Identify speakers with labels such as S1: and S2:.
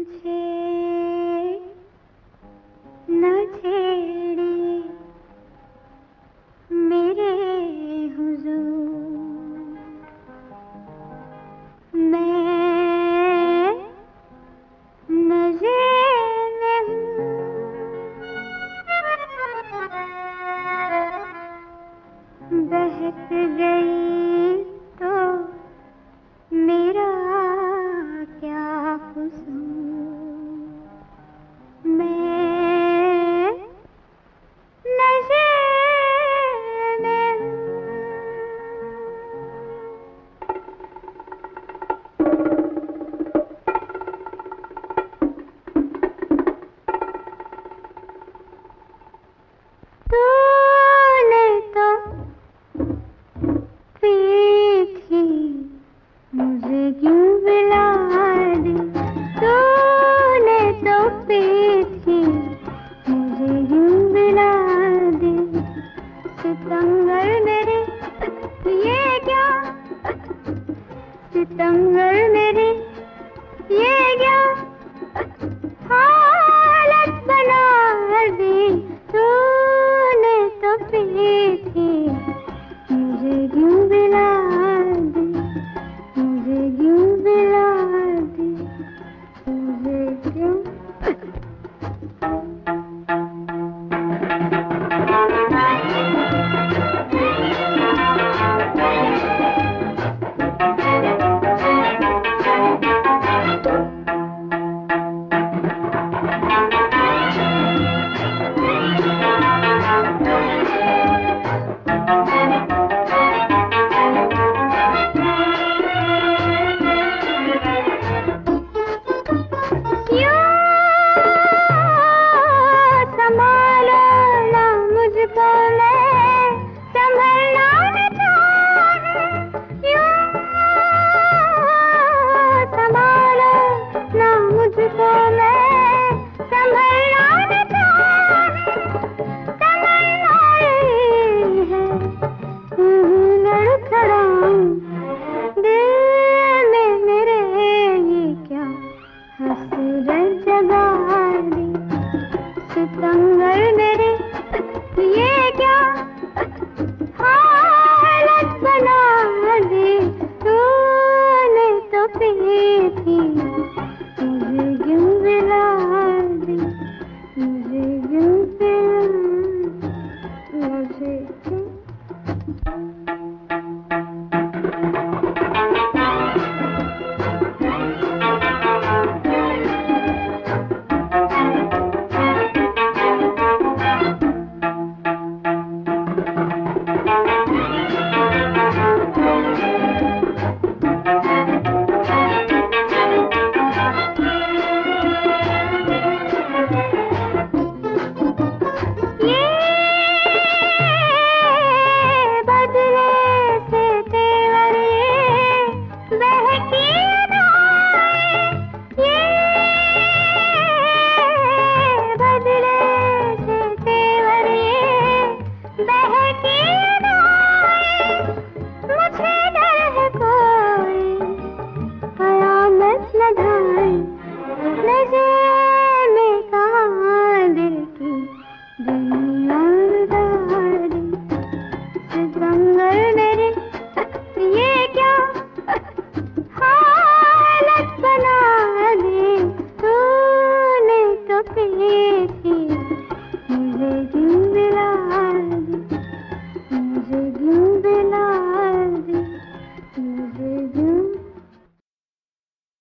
S1: मुझे न छेड़े मेरे हुजूर, मैं नज़र में हूँ, बहक गई तो मेरा क्या कसूर, मैं नज़र में हूँ। तूने तो पीठ ही मुझे क्यों बुला दी, तूने तो पीठ ही मुझे क्यों बुला दी, सितंगर मेरे ये क्या, सितंगर मेरे ये क्या हालत बना दी, तूने तो पीठ ही मुझे क्यों बुला दी, मुझे क्यों बुला दी, मुझे क्यों सितंगर मेरे ये